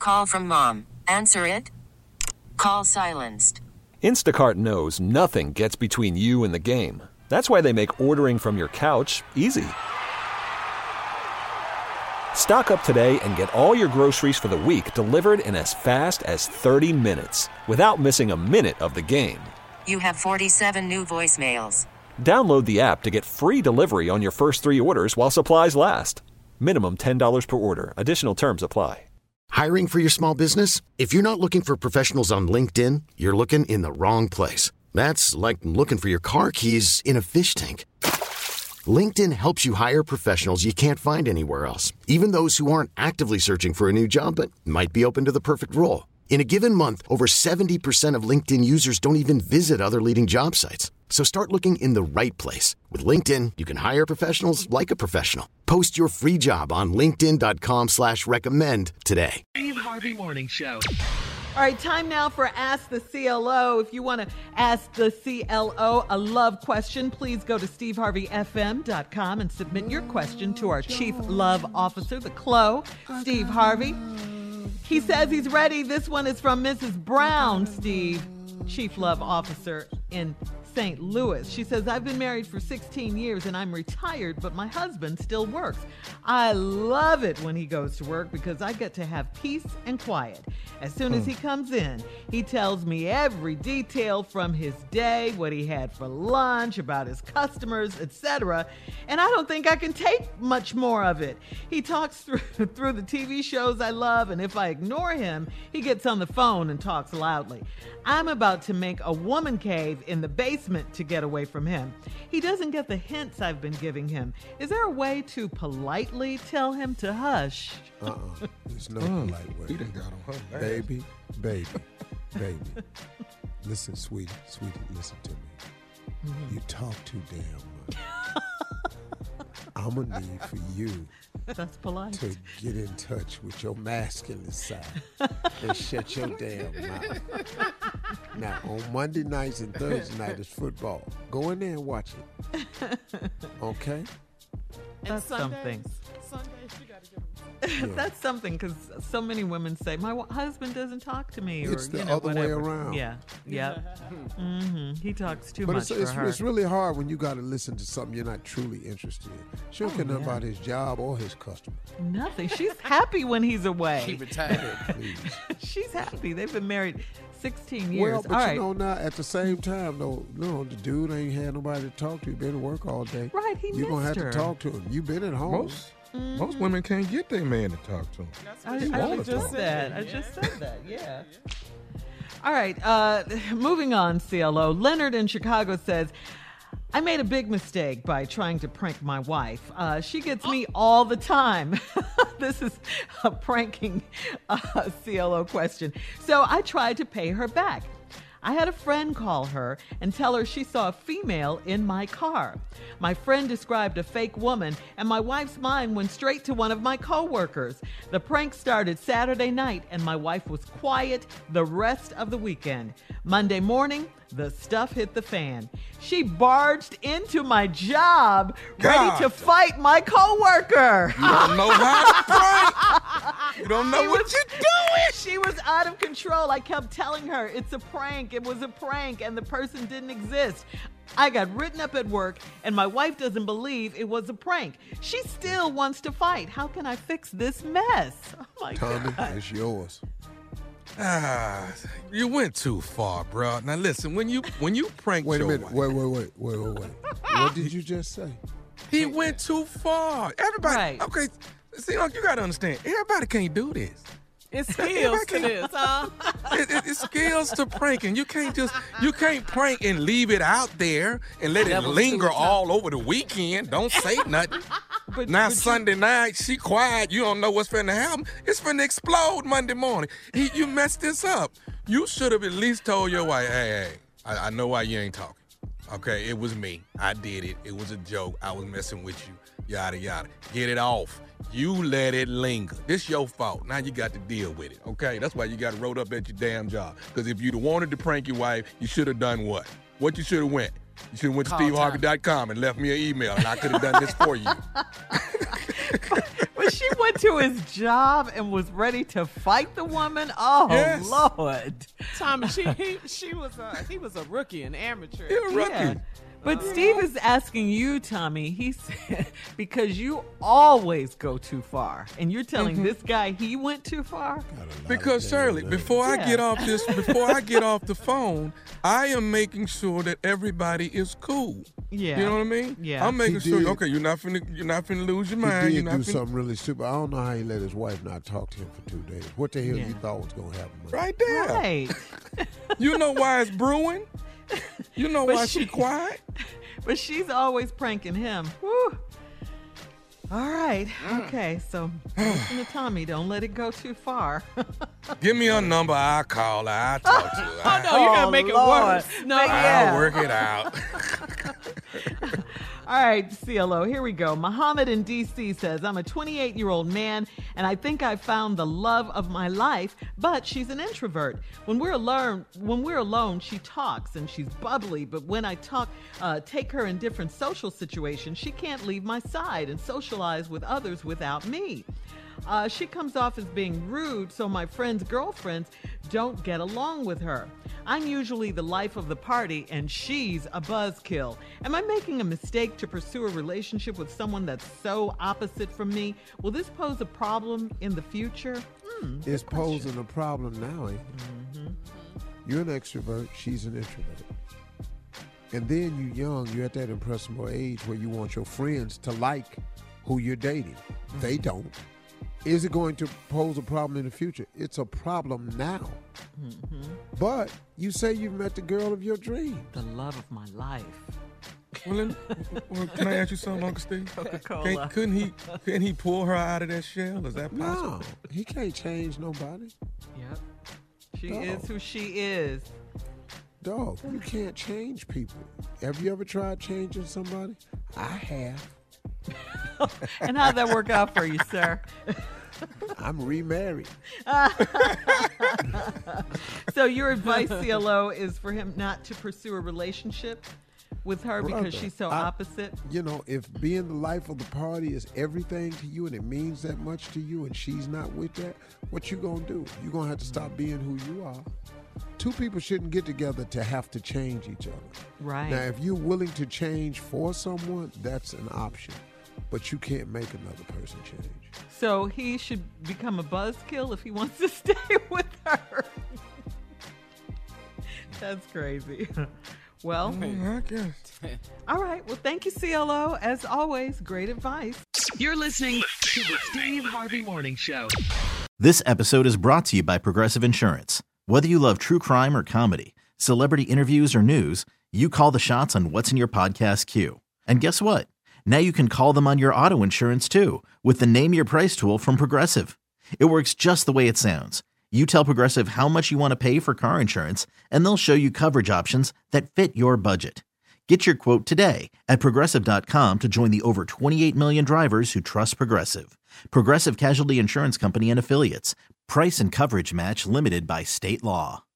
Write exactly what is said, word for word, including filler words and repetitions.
Call from mom. Answer it. Call silenced. Instacart knows nothing gets between you and the game. That's why they make ordering from your couch easy. Stock up today and get all your groceries for the week delivered in as fast as thirty minutes without missing a minute of the game. You have forty-seven new voicemails. Download the app to get free delivery on your first three orders while supplies last. Minimum ten dollars per order. Additional terms apply. Hiring for your small business? If you're not looking for professionals on LinkedIn, you're looking in the wrong place. That's like looking for your car keys in a fish tank. LinkedIn helps you hire professionals you can't find anywhere else, even those who aren't actively searching for a new job but might be open to the perfect role. In a given month, over seventy percent of LinkedIn users don't even visit other leading job sites. So start looking in the right place. With LinkedIn, you can hire professionals like a professional. Post your free job on linkedin.com slash recommend today. Steve Harvey Morning Show. All right, time now for Ask the C L O. If you want to ask the C L O a love question, please go to steve harvey f m dot com and submit your question to our Chief Love Officer, the C L O, Steve Harvey. He says he's ready. This one is from Missus Brown, Steve, Chief Love Officer in Saint Louis. She says, I've been married for sixteen years and I'm retired, but my husband still works. I love it when he goes to work because I get to have peace and quiet. As soon as he comes in, he tells me every detail from his day, what he had for lunch, about his customers, et cetera. And I don't think I can take much more of it. He talks through, through the T V shows I love, and if I ignore him, he gets on the phone and talks loudly. I'm about to make a woman cave in the basement to get away from him. He doesn't get the hints I've been giving him. Is there a way to politely tell him to hush? Uh-uh. There's no Mm. polite way. He done got on her last. Baby, baby, baby. Listen, sweetie, sweetie, listen to me. Mm-hmm. You talk too damn much. I'm going to need for you That's polite. to get in touch with your masculine side and shut your damn mouth. Now, on Monday nights and Thursday night is football. Go in there and watch it. Okay? That's something. Sundays, you gotta give him Yeah. That's something, because so many women say, my w- husband doesn't talk to me. Or, It's the you know, other way whatever. around. Yeah. Yep. mm-hmm. He talks too But much it's, for it's, her. it's really hard when you got to listen to something you're not truly interested in. She don't Oh, care nothing yeah. about his job or his customer. Nothing. She's happy when he's away. She retired. Please. She's happy. They've been married sixteen years. Well, but All you right. know, now at the same time, though, no, the dude ain't had nobody to talk to. He been at work all day. Right, he You're gonna missed have her. to talk to him. You been at home. Most most women can't get their man to talk to them. I, He I wanna just talk. said. I just said that. Yeah. All right. Uh, moving on, C L O. Leonard in Chicago says, I made a big mistake by trying to prank my wife. Uh, she gets me all the time. This is a pranking uh, C L O question. So I tried to pay her back. I had a friend call her and tell her she saw a female in my car. My friend described a fake woman, and my wife's mind went straight to one of my coworkers. The prank started Saturday night, and my wife was quiet the rest of the weekend. Monday morning, the stuff hit the fan. She barged into my job, ready God. to fight my coworker. You don't know how to prank. You don't know She what was- you're doing. She was out of control. I kept telling her it's a prank. It was a prank, and the person didn't exist. I got written up at work, and my wife doesn't believe it was a prank. She still wants to fight. How can I fix this mess? Oh my Tommy, God. it's yours. Ah, you went too far, bro. Now listen, when you when you prank Wait a your minute. wife, Wait, wait, wait, wait, wait, wait. What did you just say? he went too far. Everybody, Right. okay. See, look, you gotta understand. Everybody can't do this. It's skills to this, huh? It, it, it's skills to pranking. You can't just you can't prank and leave it out there and let it Levels linger to it, all over the weekend. Don't say nothing. But, Now but you- Sunday night, she quiet. You don't know what's finna happen. It's finna explode Monday morning. He, you messed this up. You should have at least told your wife, hey, hey, I, I know why you ain't talking. Okay, it was me. I did it. It was a joke. I was messing with you. Yada, yada. Get it off. You let it linger. This your fault. Now you got to deal with it, okay? That's why you got to roll up at your damn job. Because if you'd have wanted to prank your wife, you should have done what? What you should have went? You should have went to Call steve harvey dot com and left me an email, and I could have done this for you. When she went to his job and was ready to fight the woman, oh Yes. Lord. Tommy, she he, she was a, he was a rookie, an amateur. You're a rookie. Yeah. But Steve is asking you, Tommy, he said, because you always go too far. And you're telling this guy he went too far? Because Shirley, before I Yeah. get off this, before I get off the phone, I am making sure that everybody is cool. Yeah. You know what I mean? Yeah. I'm making He sure. did. Okay, you're not finna, you're not finna lose your He mind. You're did not do finna, something really stupid. I don't know how he let his wife not talk to him for two days. What the hell Yeah. you thought was going to happen? man? right there. Right. You know why it's brewing? You know But why she- she quiet? But she's always pranking him. Whew. All right. Okay. So listen to Tommy. Don't let it go too far. Give me a number. I'll call her. I'll talk to her. Oh, no, you gotta Oh, make it Lord. worse. No, Make- I'll yeah. work it out. All right, C L O, here we go. Muhammad in D C says, I'm a twenty-eight-year-old man, and I think I found the love of my life, but she's an introvert. When we're alone, when we're alone, she talks and she's bubbly, but when I talk, uh, take her in different social situations, she can't leave my side and socialize with others without me. Uh, she comes off as being rude, so my friends' girlfriends don't get along with her. I'm usually the life of the party, and she's a buzzkill. Am I making a mistake to pursue a relationship with someone that's so opposite from me? Will this pose a problem in the future? Hmm. It's posing a problem now, ain't it? Mm-hmm. You're an extrovert. She's an introvert. And then you young. You're at that impressionable age where you want your friends to like who you're dating. Mm-hmm. They don't. Is it going to pose a problem in the future? It's a problem now. Mm-hmm. But you say you've met the girl of your dreams. The love of my life. Well, then, well, can I ask you something, Uncle Steve? Coca-Cola. Can't, couldn't he? Couldn't he pull her out of that shell? Is that possible? No, he can't change nobody. Yep. She No. is who she is. Dog, you can't change people. Have you ever tried changing somebody? I have. And how'd that work out for you, sir? I'm remarried. So your advice, C L O, is for him not to pursue a relationship with her because Brother, she's so I- opposite? You know, if being the life of the party is everything to you and it means that much to you and she's not with that, what you gonna do? You're gonna have to stop being who you are. Two people shouldn't get together to have to change each other. Right. Now, if you're willing to change for someone, that's an option. But you can't make another person change. So he should become a buzzkill if he wants to stay with her. That's crazy. Well, Mm, I guess. all right. Well, thank you, C L O. As always, great advice. You're listening to the Steve Harvey Morning Show. This episode is brought to you by Progressive Insurance. Whether you love true crime or comedy, celebrity interviews or news, you call the shots on what's in your podcast queue. And guess what? Now you can call them on your auto insurance too with the Name Your Price tool from Progressive. It works just the way it sounds. You tell Progressive how much you want to pay for car insurance, and they'll show you coverage options that fit your budget. Get your quote today at Progressive dot com to join the over twenty-eight million drivers who trust Progressive. Progressive Casualty Insurance Company and Affiliates. Price and coverage match limited by state law.